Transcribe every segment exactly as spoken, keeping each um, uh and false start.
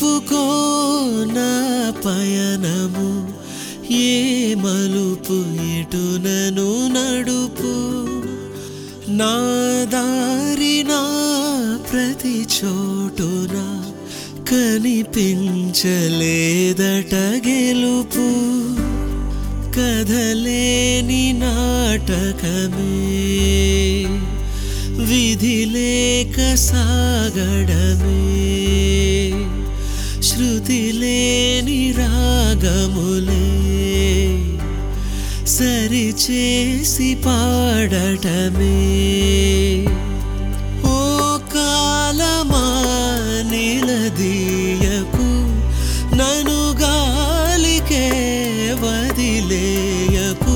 వైపుకో నా పయనము ఏ మలుపు ఎటునను నడుపు నా దారి నా ప్రతి చోటున కనిపించలేదట గెలుపు కదలేని నాటకమే విధి లేక సాగడమే శృతి లేని రాగములే సరిచేసి పాడటమే ఓ కాలమా నిలదీయకు నను గాలికే వదిలేయకు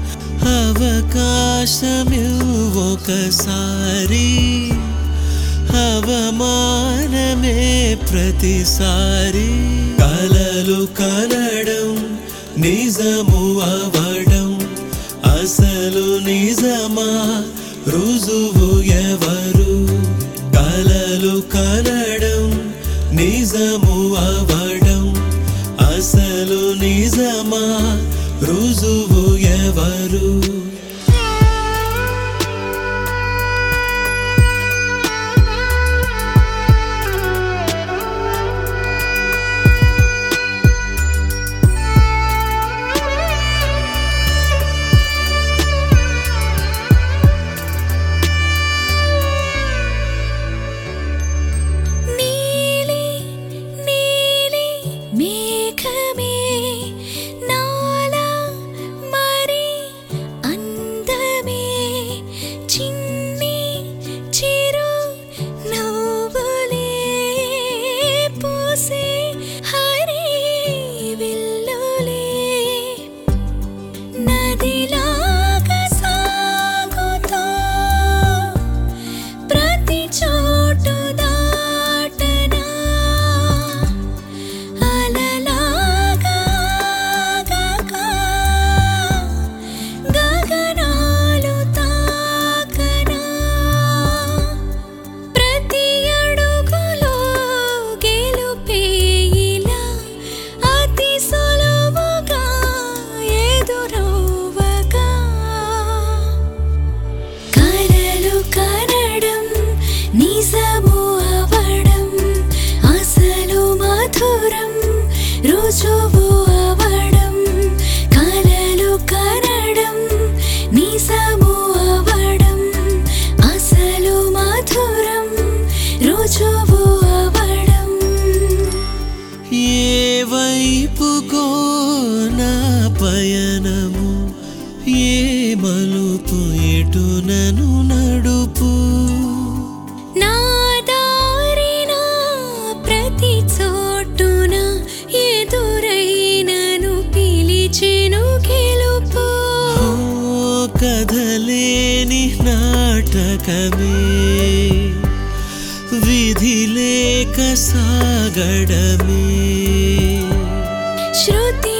అవకాశమివ్వొకసారి అవమానమే ప్రతిసారి కలలు కనడం నిజము అవడం అసలు నిజమా రుజువు ఎవరు కలలు కనడం నిజము అవడం అసలు నిజమా రుజువు ఎవరు రుజువు అవడం కలలు కనడం నిజము అవడం అసలు మధురం రుజువు అవడం ఏ వైపుకో నా పయనము ఏ మలుపు ఎటునను నడుపు కదలేని నాటకమే విధి లేక సాగడమే శృతి